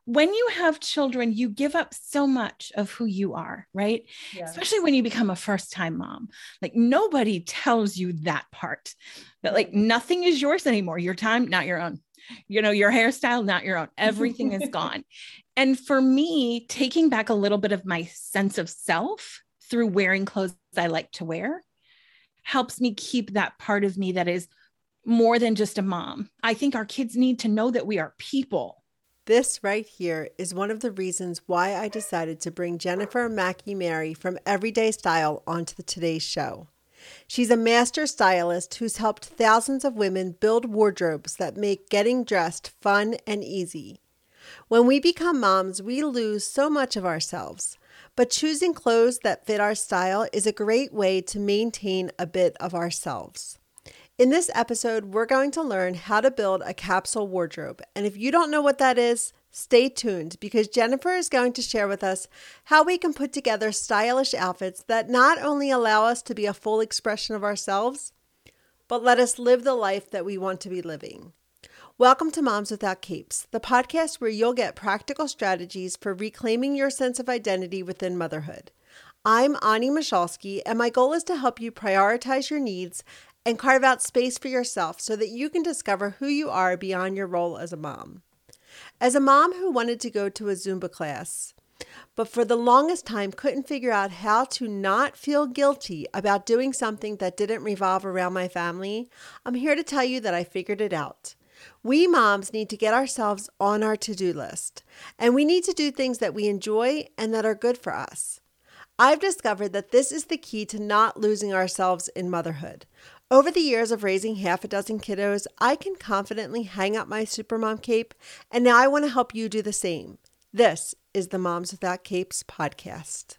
when you have children, you give up so much of who you are, right? Yes. Especially when you become a first-time mom. Like nobody tells you that part, that like nothing is yours anymore. Your time, not your own. Your hairstyle, not your own. Everything is gone. And for me, taking back a little bit of my sense of self through wearing clothes I like to wear helps me keep that part of me that is more than just a mom. I think our kids need to know that we are people. This right here is one of the reasons why I decided to bring Jennifer McNamara from Everyday Style onto the Today's Show. She's a master stylist who's helped thousands of women build wardrobes that make getting dressed fun and easy. When we become moms, we lose so much of ourselves, but choosing clothes that fit our style is a great way to maintain a bit of ourselves. In this episode, we're going to learn how to build a capsule wardrobe. And if you don't know what that is, stay tuned because Jennifer is going to share with us how we can put together stylish outfits that not only allow us to be a full expression of ourselves, but let us live the life that we want to be living. Welcome to Moms Without Capes, the podcast where you'll get practical strategies for reclaiming your sense of identity within motherhood. I'm Ani Michalski, and my goal is to help you prioritize your needs and carve out space for yourself so that you can discover who you are beyond your role as a mom. As a mom who wanted to go to a Zumba class, but for the longest time couldn't figure out how to not feel guilty about doing something that didn't revolve around my family, I'm here to tell you that I figured it out. We moms need to get ourselves on our to-do list, and we need to do things that we enjoy and that are good for us. I've discovered that this is the key to not losing ourselves in motherhood. Over the years of raising half a dozen kiddos, I can confidently hang up my Supermom cape, and now I want to help you do the same. This is the Moms Without Capes podcast.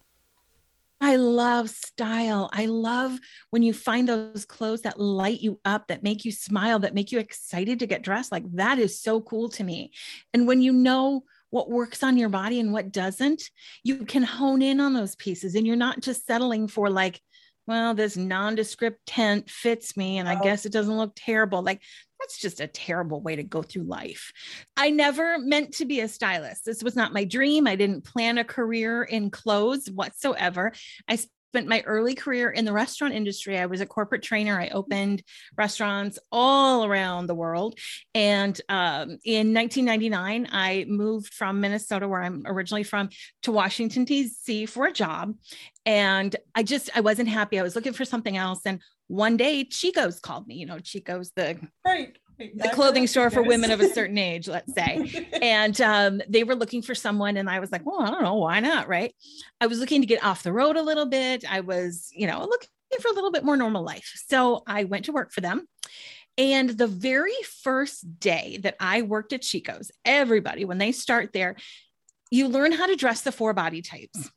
I love style. I love when you find those clothes that light you up, that make you smile, that make you excited to get dressed. Like that is so cool to me. And when you know what works on your body and what doesn't, you can hone in on those pieces and you're not just settling for like, well, this nondescript tent fits me and I guess it doesn't look terrible. Like that's just a terrible way to go through life. I never meant to be a stylist. This was not my dream. I didn't plan a career in clothes whatsoever. I spent my early career in the restaurant industry. I was a corporate trainer. I opened restaurants all around the world. And in 1999, I moved from Minnesota, where I'm originally from, to Washington, D.C. for a job. And I wasn't happy. I was looking for something else. And one day Chico's called me, Chico's the clothing store for women of a certain age, let's say. And they were looking for someone. And I was like, well, I don't know, why not? Right. I was looking to get off the road a little bit. I was, looking for a little bit more normal life. So I went to work for them. And the very first day that I worked at Chico's, everybody, when they start there, you learn how to dress the 4 body types.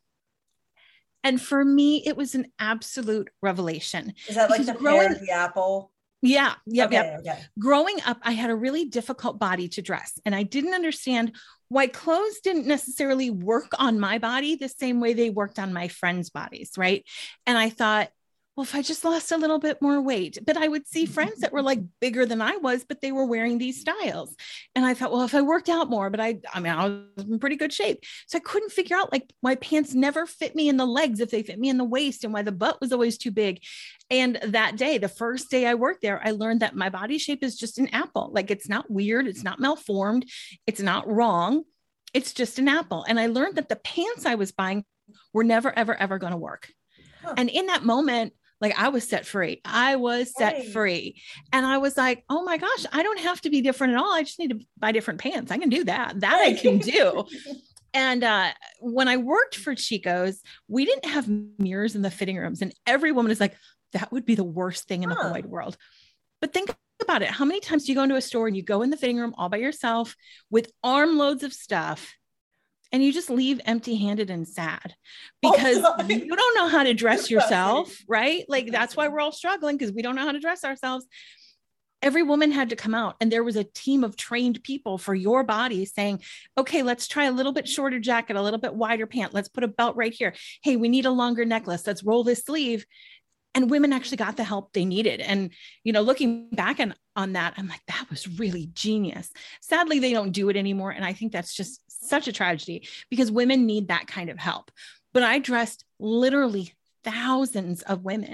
And for me, it was an absolute revelation. Is that like the pear, the apple? Yeah. Yep. Okay. Growing up, I had a really difficult body to dress, and I didn't understand why clothes didn't necessarily work on my body the same way they worked on my friends' bodies. Right. And I thought, well, if I just lost a little bit more weight, but I would see friends that were like bigger than I was, but they were wearing these styles. And I thought, well, if I worked out more, but I was in pretty good shape. So I couldn't figure out like why pants never fit me in the legs if they fit me in the waist, and why the butt was always too big. And that day, the first day I worked there, I learned that my body shape is just an apple. Like it's not weird. It's not malformed. It's not wrong. It's just an apple. And I learned that the pants I was buying were never, ever, ever going to work. Huh. And in that moment, like I was set free. I was set free. And I was like, oh my gosh, I don't have to be different at all. I just need to buy different pants. I can do that. I can do. And when I worked for Chico's, we didn't have mirrors in the fitting rooms. And every woman is like, that would be the worst thing in the whole wide world. But think about it. How many times do you go into a store and you go in the fitting room all by yourself with armloads of stuff, and you just leave empty-handed and sad because you don't know how to dress yourself, right? Like that's why we're all struggling, because we don't know how to dress ourselves. Every woman had to come out, and there was a team of trained people for your body saying, okay, let's try a little bit shorter jacket, a little bit wider pant. Let's put a belt right here. Hey, we need a longer necklace. Let's roll this sleeve. And women actually got the help they needed. And, looking back on that, I'm like, that was really genius. Sadly, they don't do it anymore. And I think that's just such a tragedy because women need that kind of help. But I dressed literally thousands of women.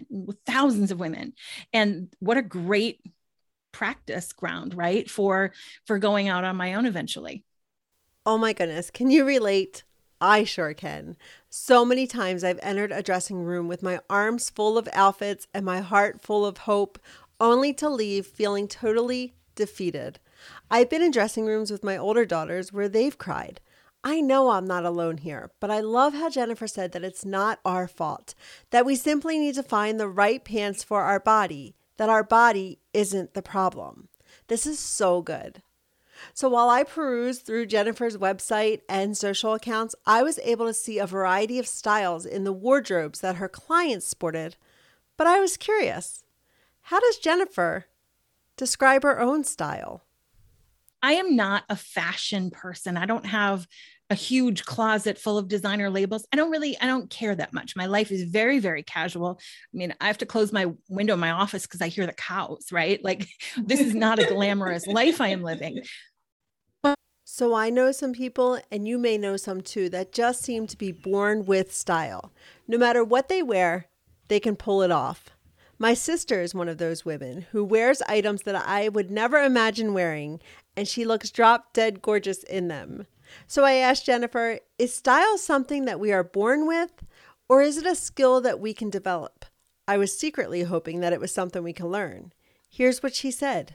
And what a great practice ground, right? For going out on my own eventually. Oh my goodness. Can you relate? I sure can. So many times I've entered a dressing room with my arms full of outfits and my heart full of hope, only to leave feeling totally defeated. I've been in dressing rooms with my older daughters where they've cried. I know I'm not alone here, but I love how Jennifer said that it's not our fault, that we simply need to find the right pants for our body, that our body isn't the problem. This is so good. So while I perused through Jennifer's website and social accounts, I was able to see a variety of styles in the wardrobes that her clients sported. But I was curious, how does Jennifer describe her own style? I am not a fashion person. I don't have a huge closet full of designer labels. I don't care that much. My life is very, very casual. I mean, I have to close my window in my office because I hear the cows, right? Like, this is not a glamorous life I am living. So I know some people, and you may know some too, that just seem to be born with style. No matter what they wear, they can pull it off. My sister is one of those women who wears items that I would never imagine wearing, and she looks drop dead gorgeous in them. So I asked Jennifer, is style something that we are born with, or is it a skill that we can develop? I was secretly hoping that it was something we can learn. Here's what she said.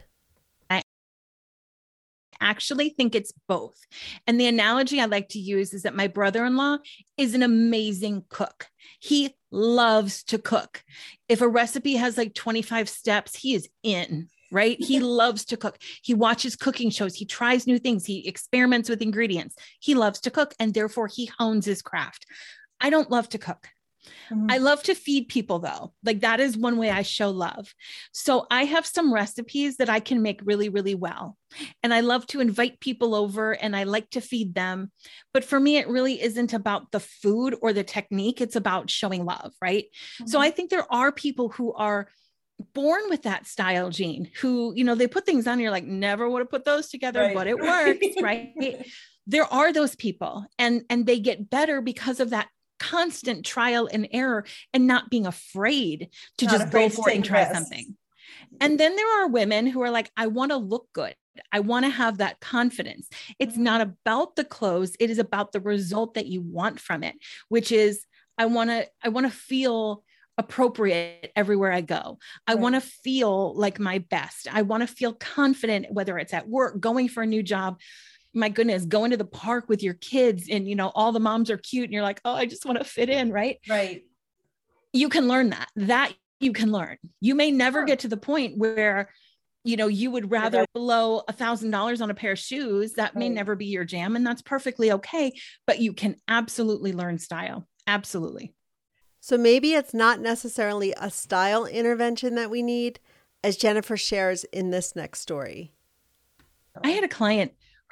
Actually think it's both. And the analogy I like to use is that my brother-in-law is an amazing cook. He loves to cook. If a recipe has like 25 steps, he is in, right? He loves to cook. He watches cooking shows. He tries new things. He experiments with ingredients. He loves to cook, and therefore he hones his craft. I don't love to cook. I love to feed people though. Like, that is one way I show love. So I have some recipes that I can make really, really well. And I love to invite people over and I like to feed them. But for me, it really isn't about the food or the technique. It's about showing love, right? So I think there are people who are born with that style gene who, they put things on, you're like, never would have put those together, right, but it works, right? There are those people and they get better because of that constant trial and error and not being afraid to just go for it and try something. And then there are women who are like, I want to look good. I want to have that confidence. It's not about the clothes. It is about the result that you want from it, which is I want to feel appropriate everywhere I go. I want to feel like my best. I want to feel confident, whether it's at work, going for a new job. My goodness, going to the park with your kids and, all the moms are cute and you're like, oh, I just want to fit in. Right. Right. You can learn that you can learn. You may never get to the point where, you would rather blow $1,000 on a pair of shoes. That may never be your jam, and that's perfectly okay, but you can absolutely learn style. Absolutely. So maybe it's not necessarily a style intervention that we need, as Jennifer shares in this next story. I had a client,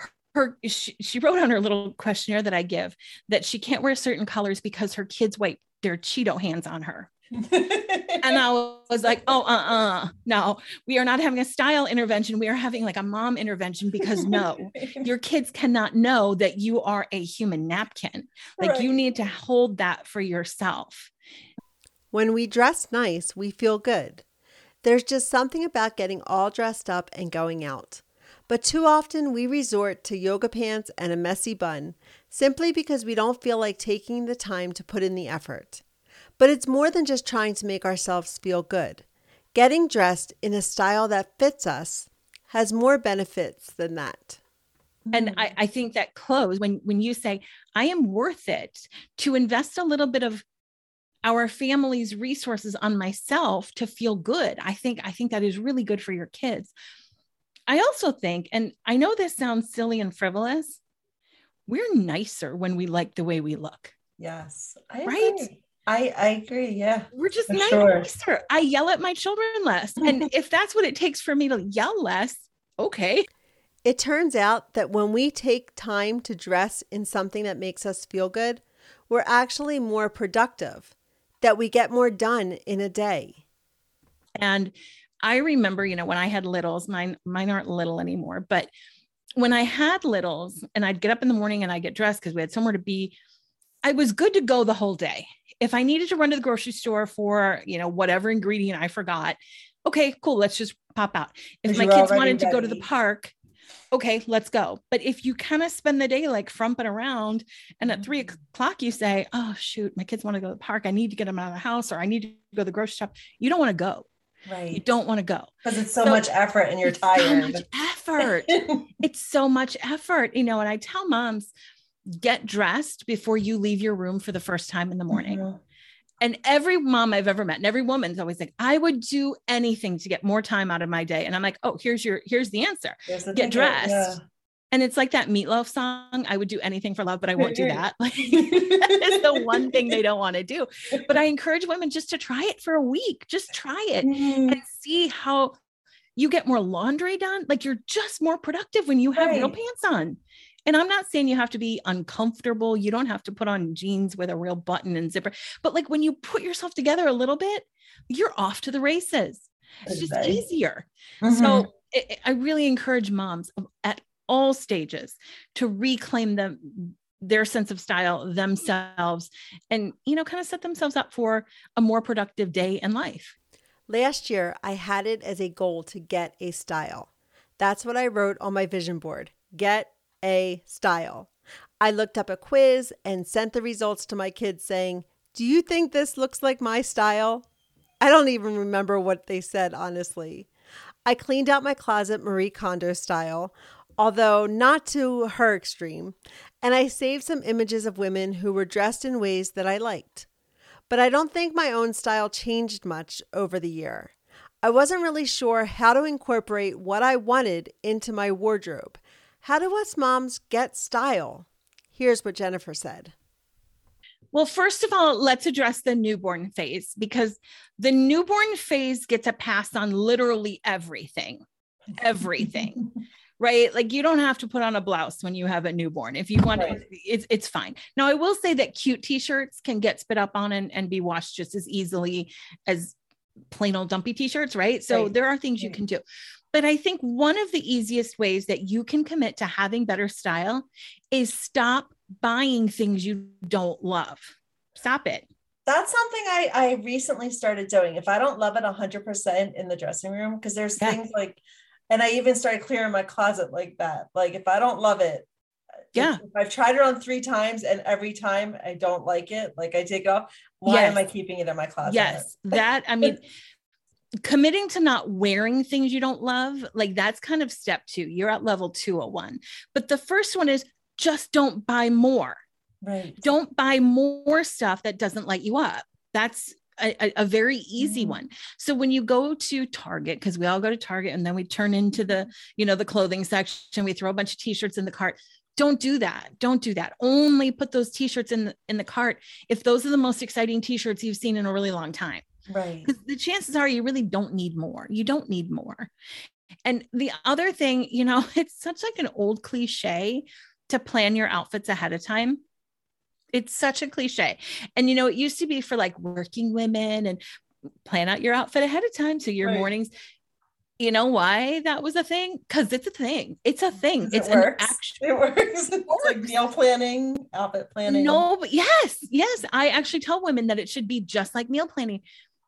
she wrote on her little questionnaire that I give that she can't wear certain colors because her kids wipe their Cheeto hands on her. And I was like, no, we are not having a style intervention. We are having like a mom intervention, because no, your kids cannot know that you are a human napkin. Like, you need to hold that for yourself. When we dress nice, we feel good. There's just something about getting all dressed up and going out. But too often we resort to yoga pants and a messy bun simply because we don't feel like taking the time to put in the effort. But it's more than just trying to make ourselves feel good. Getting dressed in a style that fits us has more benefits than that. And I think that clothes, when you say, I am worth it to invest a little bit of our family's resources on myself to feel good, I think that is really good for your kids. I also think, and I know this sounds silly and frivolous, we're nicer when we like the way we look. Yes. I right? Agree. I agree. Yeah. We're just nicer. Sure. I yell at my children less. And if that's what it takes for me to yell less, okay. It turns out that when we take time to dress in something that makes us feel good, we're actually more productive, that we get more done in a day. And I remember, when I had littles, mine aren't little anymore, but when I had littles and I'd get up in the morning and I'd get dressed because we had somewhere to be, I was good to go the whole day. If I needed to run to the grocery store for, whatever ingredient I forgot, okay, cool. Let's just pop out. If my kids wanted to go to the park, okay, let's go. But if you kind of spend the day like frumping around and at 3:00 you say, oh shoot, my kids want to go to the park. I need to get them out of the house, or I need to go to the grocery shop. You don't want to go. Right. You don't want to go. Because it's so much effort and you're tired. So much effort. It's so much effort, and I tell moms, get dressed before you leave your room for the first time in the morning. Mm-hmm. And every mom I've ever met and every woman's always like, I would do anything to get more time out of my day. And I'm like, oh, here's the answer. Get dressed. Yeah. And it's like that Meatloaf song. I would do anything for love, but I won't do that. Like, that is the one thing they don't want to do. But I encourage women just to try it for a week. Just try it and see how you get more laundry done. Like, you're just more productive when you have real pants on. And I'm not saying you have to be uncomfortable. You don't have to put on jeans with a real button and zipper. But like, when you put yourself together a little bit, you're off to the races. It's just easier. Mm-hmm. So I really encourage moms at all stages to reclaim their sense of style themselves and, kind of set themselves up for a more productive day in life. Last year, I had it as a goal to get a style. That's what I wrote on my vision board. Get a style. I looked up a quiz and sent the results to my kids saying, do you think this looks like my style? I don't even remember what they said, honestly. I cleaned out my closet Marie Kondo style, although not to her extreme, and I saved some images of women who were dressed in ways that I liked. But I don't think my own style changed much over the year. I wasn't really sure how to incorporate what I wanted into my wardrobe. How do us moms get style? Here's what Jennifer said. Well, first of all, let's address the newborn phase, because the newborn phase gets a pass on literally everything, right? Like, you don't have to put on a blouse when you have a newborn. If you want to, it's fine. Now, I will say that cute t-shirts can get spit up on and be washed just as easily as plain old dumpy t-shirts, right? So there are things you can do. But I think one of the easiest ways that you can commit to having better style is stop buying things you don't love. Stop it. That's something I recently started doing. If I don't love it 100% in the dressing room, because there's things like, and I even started clearing my closet like that. Like, if I don't love it, if I've tried it on 3 times and every time I don't like it, like I take it off, why am I keeping it in my closet? Yes, I mean, committing to not wearing things you don't love, like, that's kind of step 2. You're at level 201. But the first one is just don't buy more. Right. Don't buy more stuff that doesn't light you up. That's a very easy one. So when you go to Target, because we all go to Target and then we turn into the clothing section, we throw a bunch of t-shirts in the cart. Don't do that. Don't do that. Only put those t-shirts in the cart if those are the most exciting t-shirts you've seen in a really long time. Right. Because the chances are you really don't need more. You don't need more. And the other thing, it's such like an old cliche to plan your outfits ahead of time. It's such a cliche. And, it used to be for like working women and plan out your outfit ahead of time. So your mornings, you know why that was a thing? Because it's a thing. It's a thing. It works. It works. It's like meal planning, outfit planning. No, but yes. I actually tell women that it should be just like meal planning.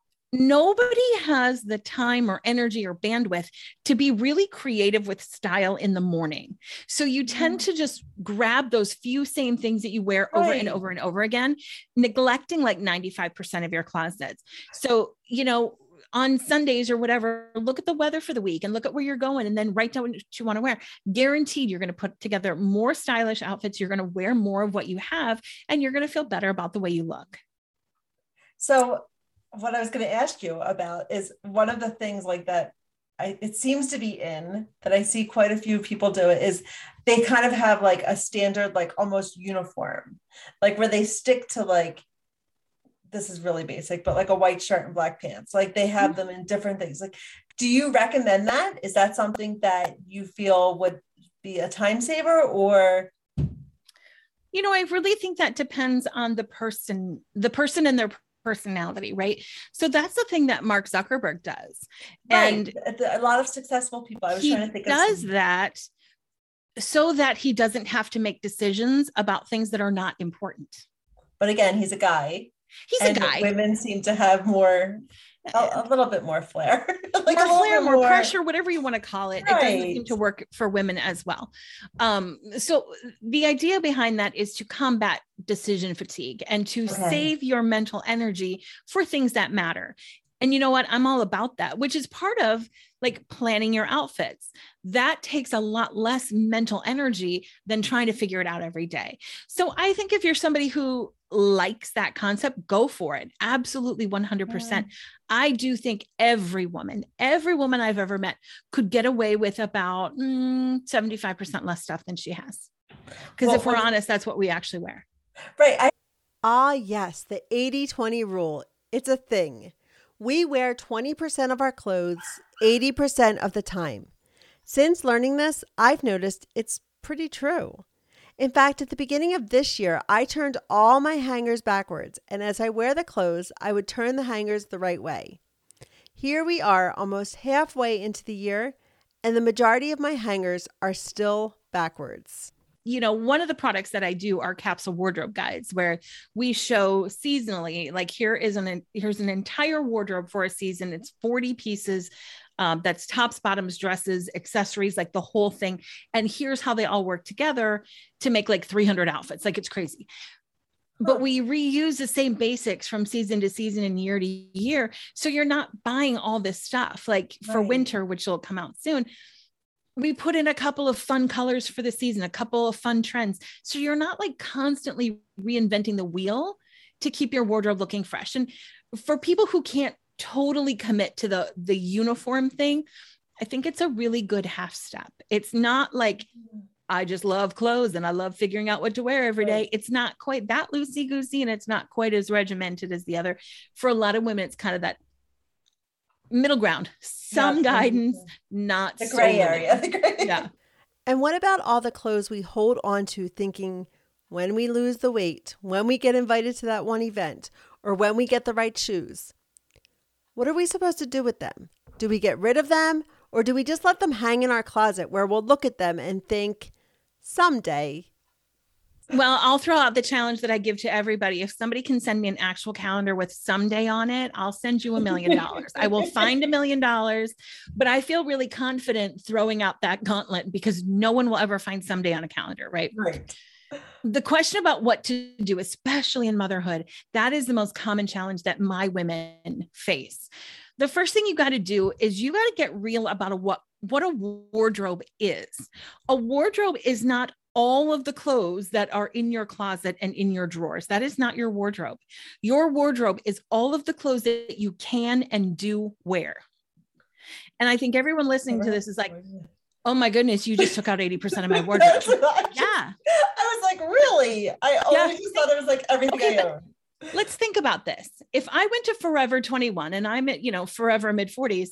Nobody has the time or energy or bandwidth to be really creative with style in the morning. So you tend to just grab those few same things that you wear over and over and over again, neglecting like 95% of your closets. So, on Sundays or whatever, look at the weather for the week and look at where you're going and then write down what you want to wear. Guaranteed, you're going to put together more stylish outfits. You're going to wear more of what you have, and you're going to feel better about the way you look. So what I was going to ask you about is one of the things like that, it seems to be in that I see quite a few people do it, is they kind of have like a standard, like almost uniform, like where they stick to like, this is really basic, but like a white shirt and black pants, like they have them in different things. Like, do you recommend that? Is that something that you feel would be a time saver, or? I really think that depends on the person and their personality, right? So that's the thing that Mark Zuckerberg does. And a lot of successful people, I was trying to think of does that so that he doesn't have to make decisions about things that are not important. But again, he's a guy. He's a guy. Women seem to have more, a little bit more flair. Like more flair, more pressure, whatever you want to call it. Right. It doesn't seem to work for women as well. So the idea behind that is to combat decision fatigue and to save your mental energy for things that matter. And you know what? I'm all about that, which is part of like planning your outfits. That takes a lot less mental energy than trying to figure it out every day. So I think if you're somebody who likes that concept, go for it. Absolutely 100%. I do think every woman I've ever met could get away with about 75% less stuff than she has. Because if we're honest, that's what we actually wear. Right. Yes, the 80-20 rule. It's a thing. We wear 20% of our clothes 80% of the time. Since learning this, I've noticed it's pretty true. In fact, at the beginning of this year, I turned all my hangers backwards, and as I wear the clothes, I would turn the hangers the right way. Here we are, almost halfway into the year, and the majority of my hangers are still backwards. You know, one of the products that I do are capsule wardrobe guides where we show seasonally, like here's an entire wardrobe for a season. It's 40 pieces. That's tops, bottoms, dresses, accessories, like the whole thing. And here's how they all work together to make like 300 outfits. Like it's crazy. But we reuse the same basics from season to season and year to year. So you're not buying all this stuff like for winter, which will come out soon. We put in a couple of fun colors for the season, a couple of fun trends. So you're not like constantly reinventing the wheel to keep your wardrobe looking fresh. And for people who can't totally commit to the uniform thing, I think it's a really good half step. It's not like, I just love clothes and I love figuring out what to wear every day. It's not quite that loosey-goosey and it's not quite as regimented as the other. For a lot of women, it's kind of that middle ground, some guidance, not the gray area. Yeah. And what about all the clothes we hold on to thinking when we lose the weight, when we get invited to that one event, or when we get the right shoes? What are we supposed to do with them? Do we get rid of them, or do we just let them hang in our closet where we'll look at them and think, someday? Well, I'll throw out the challenge that I give to everybody. If somebody can send me an actual calendar with someday on it, I'll send you $1 million. I will find $1 million, but I feel really confident throwing out that gauntlet because no one will ever find someday on a calendar, right? Right. The question about what to do, especially in motherhood, that is the most common challenge that my women face. The first thing you got to do is you got to get real about what a wardrobe is. A wardrobe is not all of the clothes that are in your closet and in your drawers. That is not your wardrobe. Your wardrobe is all of the clothes that you can and do wear. And I think everyone listening to this is like, oh my goodness, you just took out 80% of my wardrobe. I was like, really? I always just thought it was like everything I own. Let's think about this. If I went to Forever 21 and I'm at, forever mid-40s,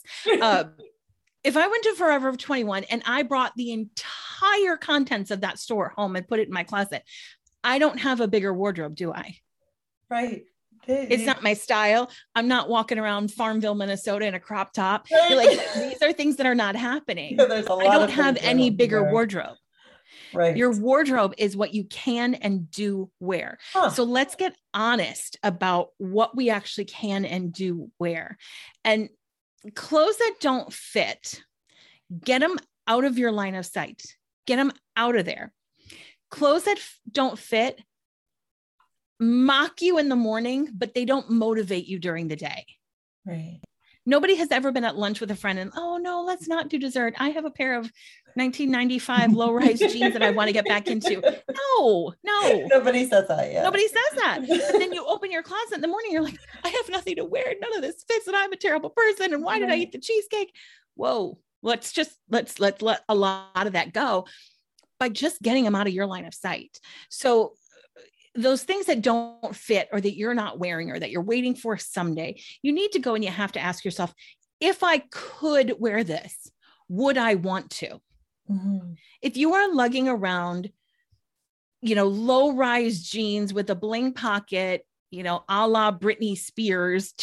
if I went to Forever 21 and I brought the entire contents of that store home and put it in my closet, I don't have a bigger wardrobe, do I? Right. It's not my style. I'm not walking around Farmville, Minnesota in a crop top. You're like, these are things that are not happening. Yeah, there's a lot I don't have any bigger wardrobe. Right. Your wardrobe is what you can and do wear. So let's get honest about what we actually can and do wear. And clothes that don't fit, get them out of your line of sight. Get them out of there. Clothes that don't fit mock you in the morning, but they don't motivate you during the day. Right. Nobody has ever been at lunch with a friend and, oh no, let's not do dessert. I have a pair of 1995 low-rise jeans that I want to get back into. No. Nobody says that. Yeah. Nobody says that. But then you open your closet in the morning, you're like, I have nothing to wear. None of this fits and I'm a terrible person. And why did I eat the cheesecake? Whoa, let's let a lot of that go by just getting them out of your line of sight. So those things that don't fit or that you're not wearing or that you're waiting for someday, you need to go and you have to ask yourself, if I could wear this, would I want to? Mm-hmm. If you are lugging around, low-rise jeans with a bling pocket, a la Britney Spears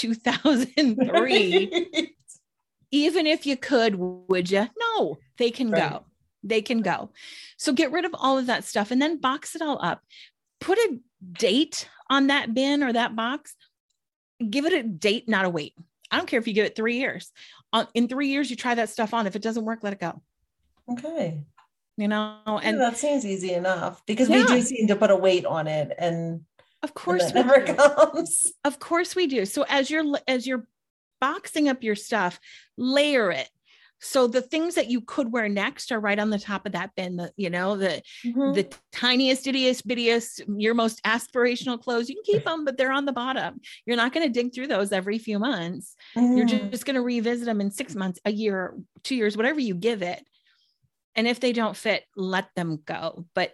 2003, even if you could, would you? No, they can go. They can go. So get rid of all of that stuff and then box it all up. Put a date on that bin or that box. Give it a date, not a weight. I don't care if you give it 3 years. In 3 years, you try that stuff on. If it doesn't work, let it go. Okay. And that seems easy enough because we do seem to put a weight on it, and of course it never comes. Of course we do. So as you're boxing up your stuff, layer it. So the things that you could wear next are right on the top of that bin. The tiniest, ittiest, bittiest, your most aspirational clothes. You can keep them, but they're on the bottom. You're not going to dig through those every few months. You're just going to revisit them in 6 months, a year, 2 years, whatever you give it. And if they don't fit, let them go. But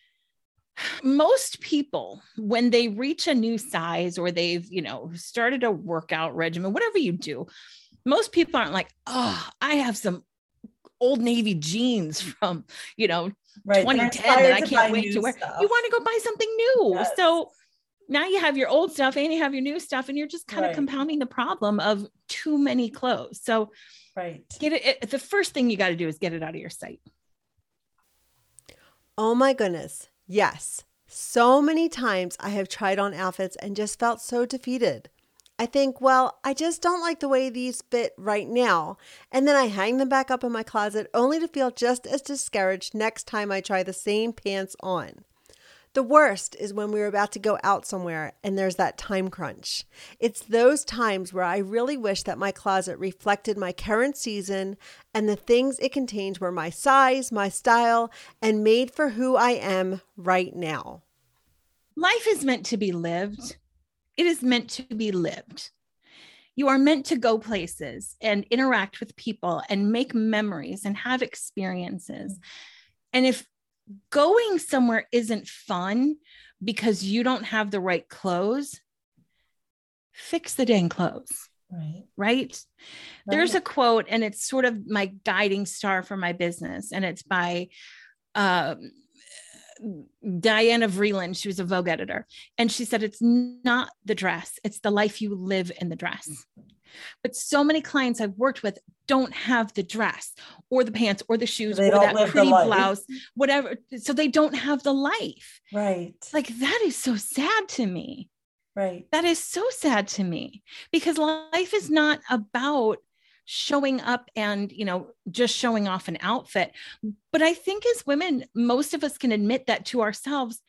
most people, when they reach a new size or they've, started a workout regimen, whatever you do, most people aren't like, oh, I have some Old Navy jeans from, 2010 that I can't wait to wear. Stuff. You want to go buy something new. Yes. So now you have your old stuff and you have your new stuff, and you're just kind of compounding the problem of too many clothes. So get it. The first thing you got to do is get it out of your sight. Oh my goodness. Yes. So many times I have tried on outfits and just felt so defeated. I think, well, I just don't like the way these fit right now. And then I hang them back up in my closet only to feel just as discouraged next time I try the same pants on. The worst is when we're about to go out somewhere and there's that time crunch. It's those times where I really wish that my closet reflected my current season and the things it contained were my size, my style, and made for who I am right now. Life is meant to be lived. It is meant to be lived. You are meant to go places and interact with people and make memories and have experiences. And if going somewhere isn't fun because you don't have the right clothes, fix the dang clothes. Right? There's a quote, and it's sort of my guiding star for my business. And it's by Diana Vreeland. She was a Vogue editor. And she said, it's not the dress, it's the life you live in the dress. But so many clients I've worked with don't have the dress or the pants or the shoes or that pretty blouse, whatever. So they don't have the life. Right. Like, that is so sad to me. Right. That is so sad to me, because life is not about showing up and, just showing off an outfit. But I think as women, most of us can admit that to ourselves.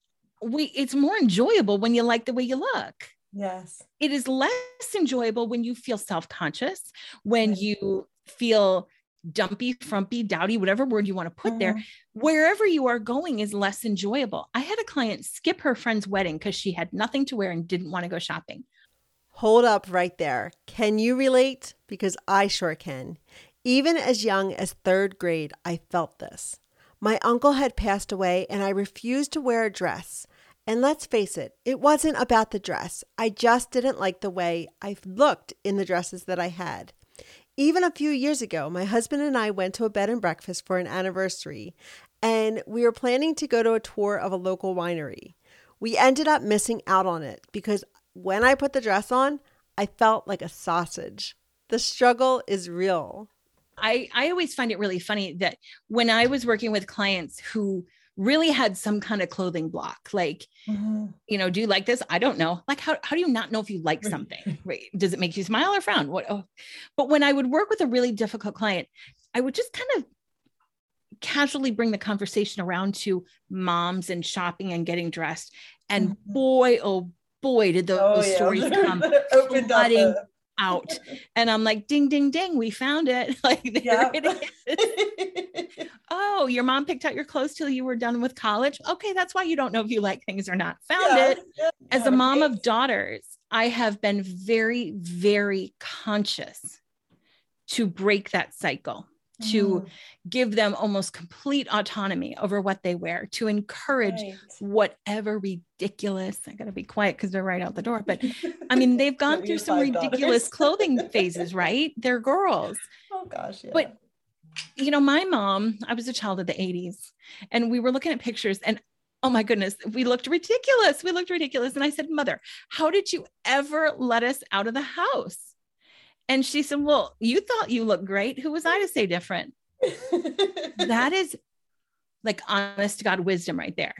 It's more enjoyable when you like the way you look. Yes. It is less enjoyable when you feel self-conscious, when you feel dumpy, frumpy, dowdy, whatever word you want to put there. Wherever you are going is less enjoyable. I had a client skip her friend's wedding because she had nothing to wear and didn't want to go shopping. Hold up right there. Can you relate? Because I sure can. Even as young as 3rd grade, I felt this. My uncle had passed away and I refused to wear a dress. And let's face it, it wasn't about the dress. I just didn't like the way I looked in the dresses that I had. Even a few years ago, my husband and I went to a bed and breakfast for an anniversary, and we were planning to go to a tour of a local winery. We ended up missing out on it because when I put the dress on, I felt like a sausage. The struggle is real. I always find it really funny that when I was working with clients who really had some kind of clothing block, like, do you like this? I don't know. Like, how do you not know if you like something? Right? Does it make you smile or frown? What? Oh. But when I would work with a really difficult client, I would just kind of casually bring the conversation around to moms and shopping and getting dressed. And boy, oh boy, did those stories come flooding out. And I'm like, ding, ding, ding, we found it. Like, there it is. Oh, your mom picked out your clothes till you were done with college. Okay, that's why you don't know if you like things or not. Found it. As a mom of daughters, I have been very, very conscious to break that cycle, to give them almost complete autonomy over what they wear, to encourage whatever ridiculous, I got to be quiet because they're right out the door. But I mean, they've gone through some ridiculous clothing phases, right? They're girls. Oh gosh. Yeah. But my mom, I was a child of the 80s, and we were looking at pictures, and oh my goodness, we looked ridiculous. And I said, Mother, how did you ever let us out of the house? And she said, well, you thought you looked great. Who was I to say different? That is like honest to God wisdom right there.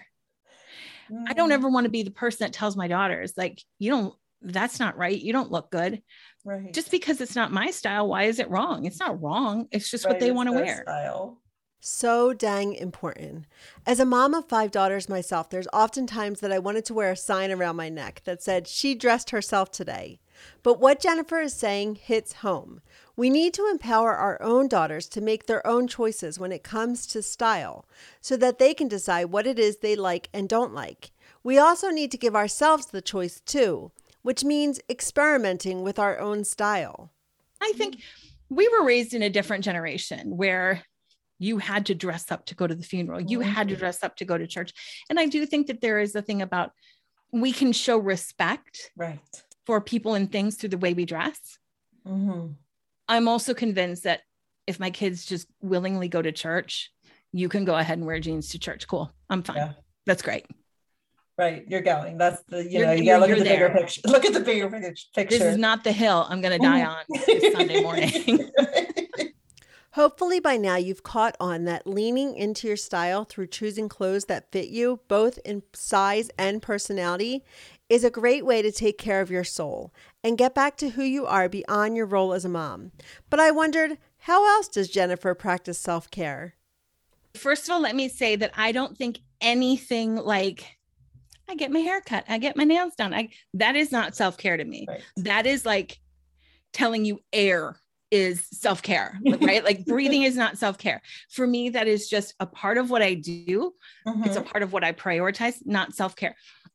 I don't ever want to be the person that tells my daughters, like, that's not right. You don't look good. Right. Just because it's not my style, why is it wrong? It's not wrong. It's just what they want to wear. Style. So dang important. As a mom of 5 daughters myself, there's often times that I wanted to wear a sign around my neck that said, "She dressed herself today." But what Jennifer is saying hits home. We need to empower our own daughters to make their own choices when it comes to style so that they can decide what it is they like and don't like. We also need to give ourselves the choice too, which means experimenting with our own style. I think we were raised in a different generation where you had to dress up to go to the funeral. You had to dress up to go to church. And I do think that there is a thing about we can show respect for people and things through the way we dress. Mm-hmm. I'm also convinced that if my kids just willingly go to church, you can go ahead and wear jeans to church. Cool. I'm fine. Yeah. That's great. Right. You're going. That's the, you gotta look at the bigger picture. Look at the bigger picture. This is not the hill I'm going to die on this Sunday morning. Hopefully by now you've caught on that leaning into your style through choosing clothes that fit you, both in size and personality, is a great way to take care of your soul and get back to who you are beyond your role as a mom. But I wondered, how else does Jennifer practice self-care? First of all, let me say that I don't think anything like I get my hair cut, I get my nails done. That is not self-care to me. Right. That is like telling you air is self-care, right? Like breathing is not self-care. For me, that is just a part of what I do. Mm-hmm. It's a part of what I prioritize, not self-care.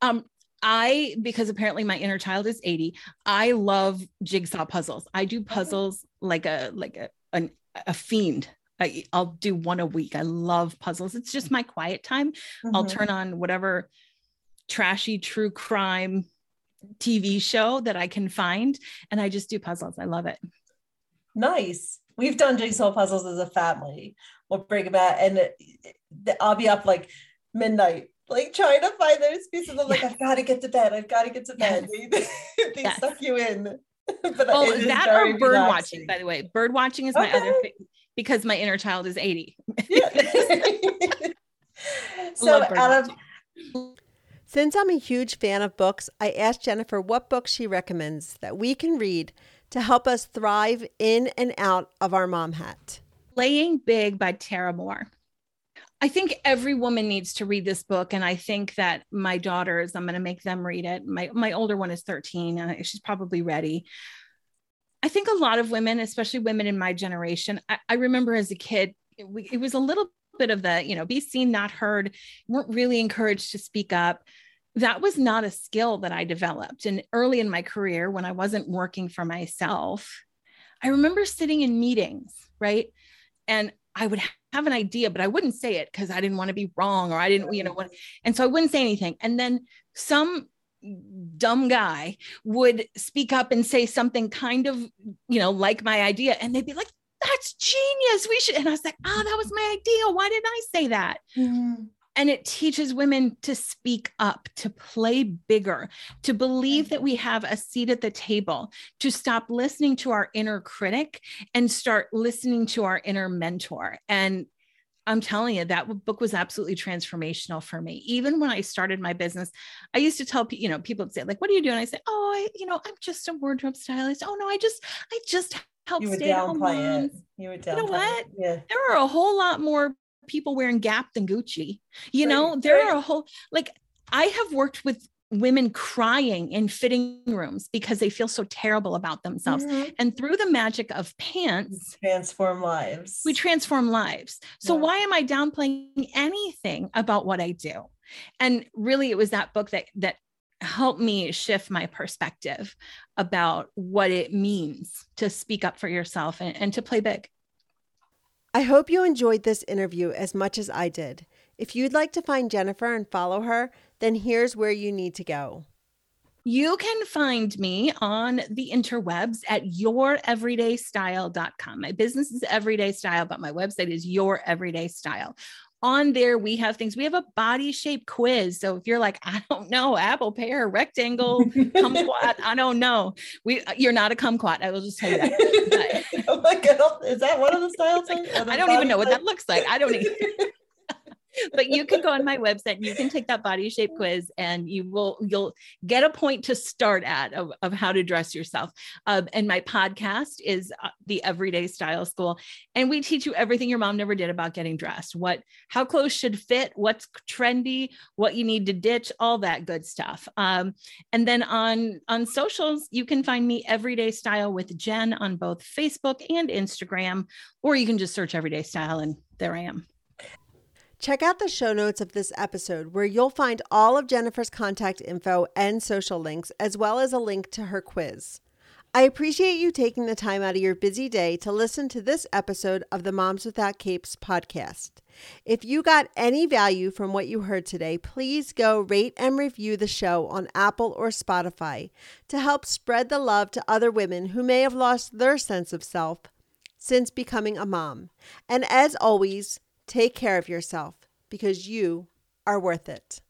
Because apparently my inner child is 80. I love jigsaw puzzles. I do puzzles like a fiend. I'll do one a week. I love puzzles. It's just my quiet time. Mm-hmm. I'll turn on whatever trashy true crime TV show that I can find. And I just do puzzles. I love it. Nice. We've done jigsaw puzzles as a family. We'll break them out and I'll be up like midnight, like trying to find those pieces. I'm like, I've got to get to bed. Yes. They suck you in. But that or bird watching, by the way. Bird watching is my other thing because my inner child is 80. Yeah. Since I'm a huge fan of books, I asked Jennifer what books she recommends that we can read to help us thrive in and out of our mom hat. Playing Big by Tara Moore. I think every woman needs to read this book. And I think that my daughters, I'm going to make them read it. My older one is 13 and she's probably ready. I think a lot of women, especially women in my generation, I remember as a kid, it was a little bit of the, be seen, not heard, weren't really encouraged to speak up. That was not a skill that I developed. And early in my career, when I wasn't working for myself, I remember sitting in meetings, right? And I would have an idea, but I wouldn't say it because I didn't want to be wrong or I didn't, and so I wouldn't say anything. And then some dumb guy would speak up and say something kind of, like my idea. And they'd be like, "That's genius. We should." And I was like, "Oh, that was my idea. Why didn't I say that?" Mm-hmm. And it teaches women to speak up, to play bigger, to believe that we have a seat at the table, to stop listening to our inner critic and start listening to our inner mentor. And I'm telling you, that book was absolutely transformational for me. Even when I started my business, I used to tell people would say, like, "What are you doing?" I say, "Oh, I'm just a wardrobe stylist. Oh no, I just help stay-at-home moms." You would downplay what? Yeah. There are a whole lot more people wearing Gap than Gucci. There are a whole, I have worked with women crying in fitting rooms because they feel so terrible about themselves. Mm-hmm. And through the magic of pants, we transform lives. So why am I downplaying anything about what I do? And really, it was that book that helped me shift my perspective about what it means to speak up for yourself and to play big. I hope you enjoyed this interview as much as I did. If you'd like to find Jennifer and follow her, then here's where you need to go. You can find me on the interwebs at youreverydaystyle.com. My business is Everyday Style, but my website is Your Everyday Style. on there, we have things. We have a body shape quiz. So if you're like, I don't know, apple, pear, rectangle, kumquat, I don't know. You're not a kumquat. I will just tell you that. But, oh my God. Is that one of the styles? I don't even know what that looks like. I don't even. But you can go on my website and you can take that body shape quiz and you'll get a point to start at of how to dress yourself. And my podcast is the Everyday Style School. And we teach you everything your mom never did about getting dressed, how clothes should fit, what's trendy, what you need to ditch, all that good stuff. And then on socials, you can find me Everyday Style with Jen on both Facebook and Instagram, or you can just search Everyday Style and there I am. Check out the show notes of this episode where you'll find all of Jennifer's contact info and social links, as well as a link to her quiz. I appreciate you taking the time out of your busy day to listen to this episode of the Moms Without Capes podcast. If you got any value from what you heard today, please go rate and review the show on Apple or Spotify to help spread the love to other women who may have lost their sense of self since becoming a mom. And as always, take care of yourself because you are worth it.